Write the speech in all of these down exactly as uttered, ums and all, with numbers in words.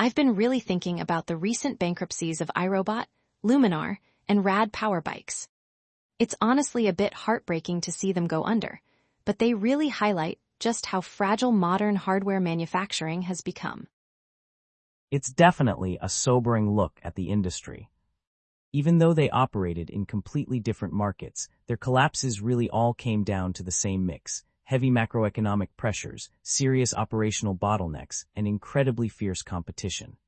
I've been really thinking about the recent bankruptcies of iRobot, Luminar, and Rad Power Bikes. It's honestly a bit heartbreaking to see them go under, but they really highlight just how fragile modern hardware manufacturing has become. It's definitely a sobering look at the industry. Even though they operated in completely different markets, their collapses really all came down to the same mix: heavy macroeconomic pressures, serious operational bottlenecks, and incredibly fierce competition.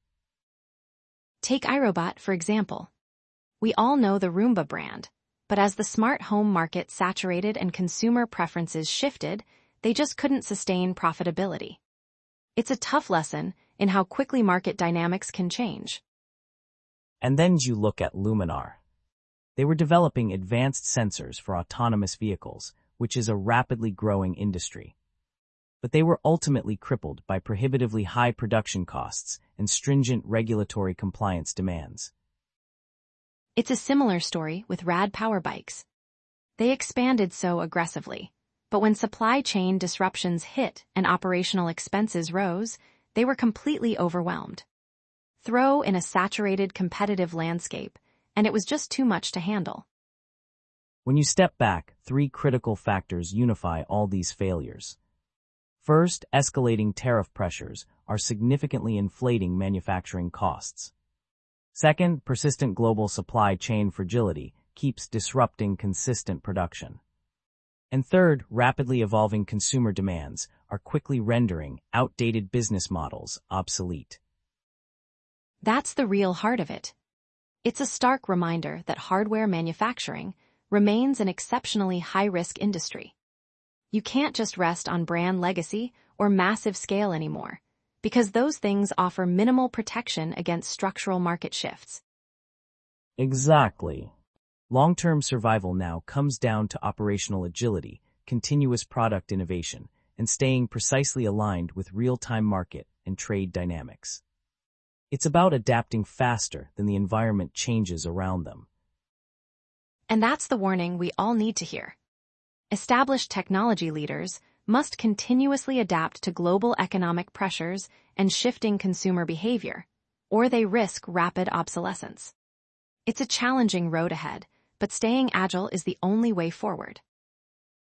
Take iRobot, for example. We all know the Roomba brand, but as the smart home market saturated and consumer preferences shifted, they just couldn't sustain profitability. It's a tough lesson in how quickly market dynamics can change. And then you look at Luminar. They were developing advanced sensors for autonomous vehicles, which is a rapidly growing industry. But they were ultimately crippled by prohibitively high production costs and stringent regulatory compliance demands. It's a similar story with Rad Power Bikes. They expanded so aggressively, but when supply chain disruptions hit and operational expenses rose, they were completely overwhelmed. Throw in a saturated competitive landscape, and it was just too much to handle. When you step back, three critical factors unify all these failures. First, escalating tariff pressures are significantly inflating manufacturing costs. Second, persistent global supply chain fragility keeps disrupting consistent production. And third, rapidly evolving consumer demands are quickly rendering outdated business models obsolete. That's the real heart of it. It's a stark reminder that hardware manufacturing remains an exceptionally high-risk industry. You can't just rest on brand legacy or massive scale anymore, because those things offer minimal protection against structural market shifts. Exactly. Long-term survival now comes down to operational agility, continuous product innovation, and staying precisely aligned with real-time market and trade dynamics. It's about adapting faster than the environment changes around them. And that's the warning we all need to hear. Established technology leaders must continuously adapt to global economic pressures and shifting consumer behavior, or they risk rapid obsolescence. It's a challenging road ahead, but staying agile is the only way forward.